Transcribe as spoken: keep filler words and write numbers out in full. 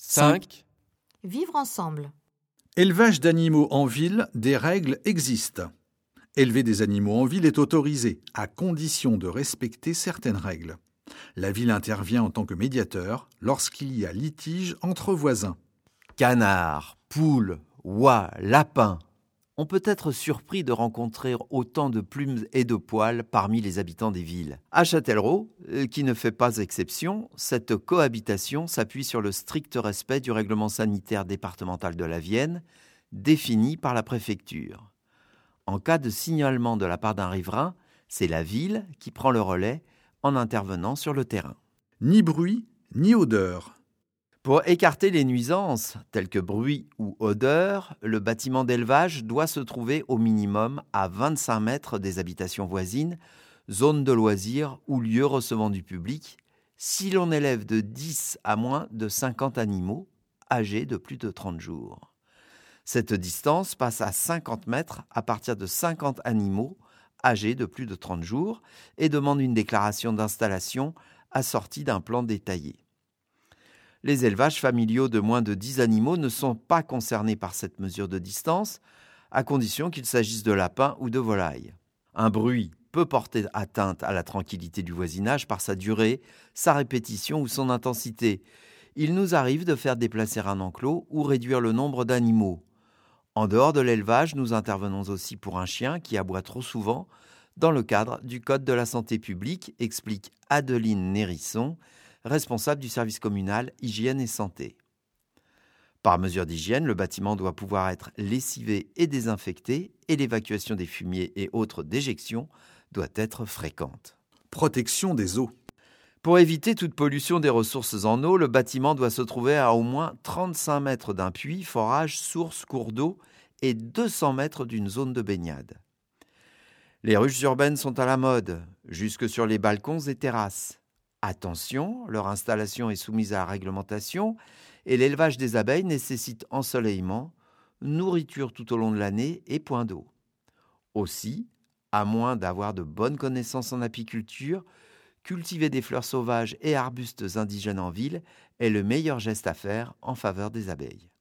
cinq. Vivre ensemble. Élevage d'animaux en ville, des règles existent. Élever des animaux en ville est autorisé, à condition de respecter certaines règles. La ville intervient en tant que médiateur lorsqu'il y a litige entre voisins. Canards, poules, oies, lapins. On peut être surpris de rencontrer autant de plumes et de poils parmi les habitants des villes. À Châtellerault, qui ne fait pas exception, cette cohabitation s'appuie sur le strict respect du règlement sanitaire départemental de la Vienne, défini par la préfecture. En cas de signalement de la part d'un riverain, c'est la ville qui prend le relais en intervenant sur le terrain. Ni bruit, ni odeur. Pour écarter les nuisances, telles que bruit ou odeur, le bâtiment d'élevage doit se trouver au minimum à vingt-cinq mètres des habitations voisines, zones de loisirs ou lieux recevant du public, si l'on élève de dix à moins de cinquante animaux âgés de plus de trente jours. Cette distance passe à cinquante mètres à partir de cinquante animaux âgés de plus de trente jours et demande une déclaration d'installation assortie d'un plan détaillé. Les élevages familiaux de moins de dix animaux ne sont pas concernés par cette mesure de distance, à condition qu'il s'agisse de lapins ou de volailles. Un bruit peut porter atteinte à la tranquillité du voisinage par sa durée, sa répétition ou son intensité. Il nous arrive de faire déplacer un enclos ou réduire le nombre d'animaux. En dehors de l'élevage, nous intervenons aussi pour un chien qui aboie trop souvent dans le cadre du Code de la santé publique, explique Adeline Nérisson, responsable du service communal hygiène et santé. Par mesure d'hygiène, le bâtiment doit pouvoir être lessivé et désinfecté et l'évacuation des fumiers et autres déjections doit être fréquente. Protection des eaux. Pour éviter toute pollution des ressources en eau, le bâtiment doit se trouver à au moins trente-cinq mètres d'un puits, forage, source, cours d'eau et deux cents mètres d'une zone de baignade. Les ruches urbaines sont à la mode, jusque sur les balcons et terrasses. Attention, leur installation est soumise à la réglementation et l'élevage des abeilles nécessite ensoleillement, nourriture tout au long de l'année et point d'eau. Aussi, à moins d'avoir de bonnes connaissances en apiculture, cultiver des fleurs sauvages et arbustes indigènes en ville est le meilleur geste à faire en faveur des abeilles.